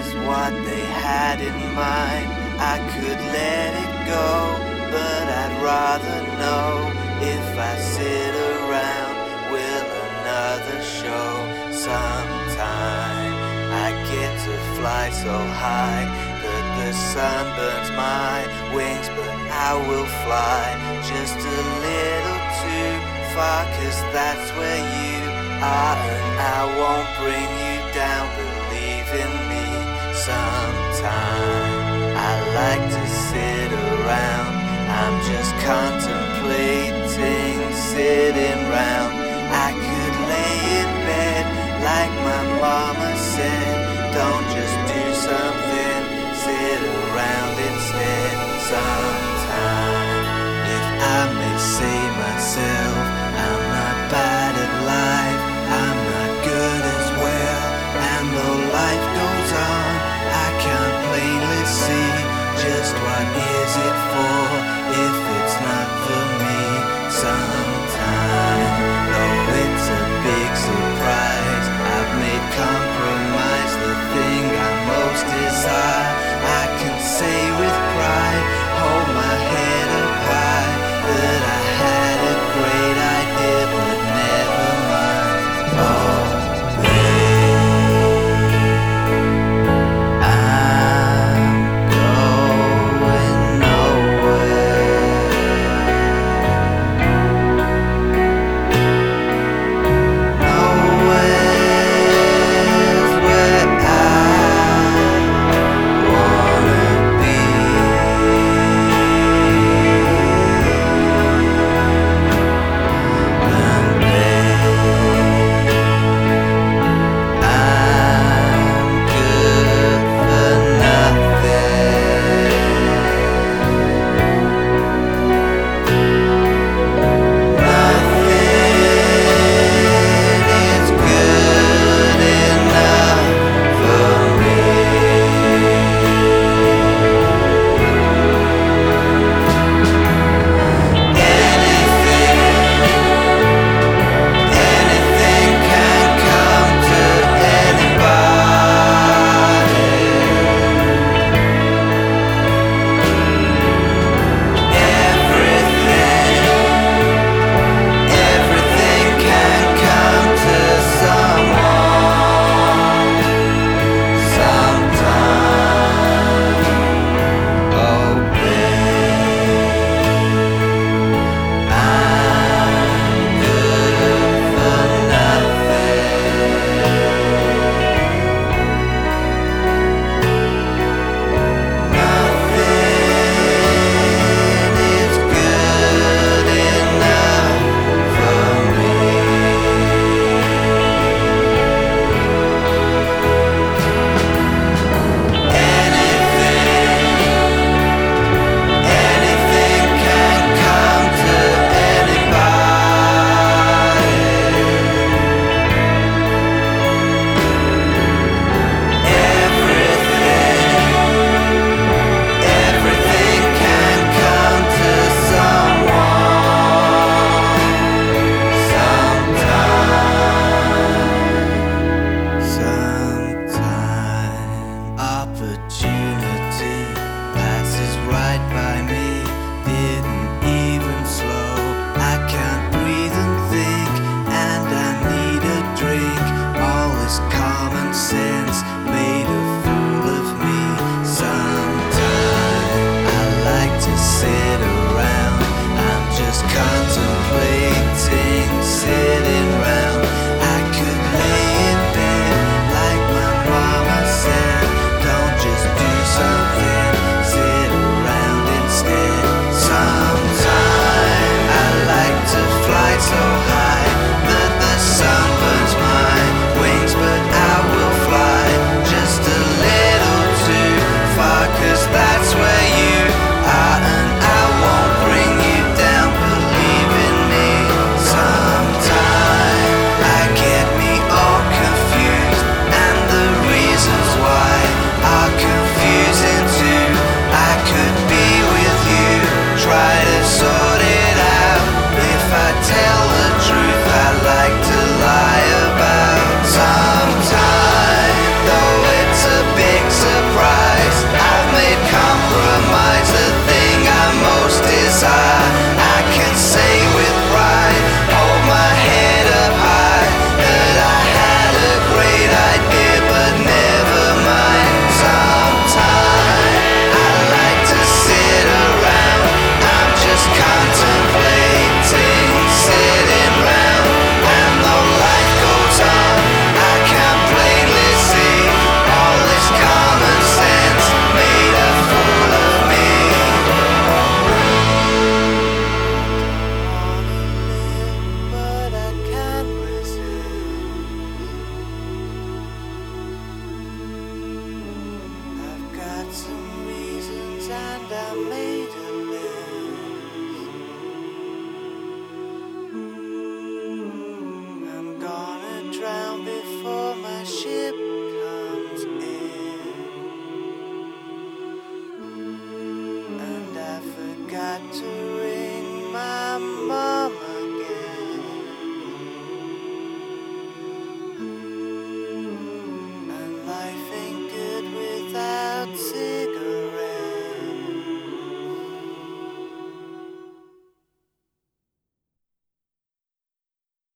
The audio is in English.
was what they had in mind. I could let it go, but I'd rather know. If I sit around, will another show sometime? I get to fly so high that the sun burns my wings, but I will fly just a little too far, 'cause that's where you are, and I won't bring you down. Believe in me sometime. I like to sit around, I'm just contemplating, sitting round. I could lay in bed like my mama said, don't just do something, sit around instead sometime. If I may say myself, I'm not bad at life, I'm not good as well, and though life goes on, I can't plainly see just what is it for if it's not for me sometime. Though it's a big surprise, I've made compromise the thing I most desire. I can say with pride, hold my head up high, that I had a great sand I made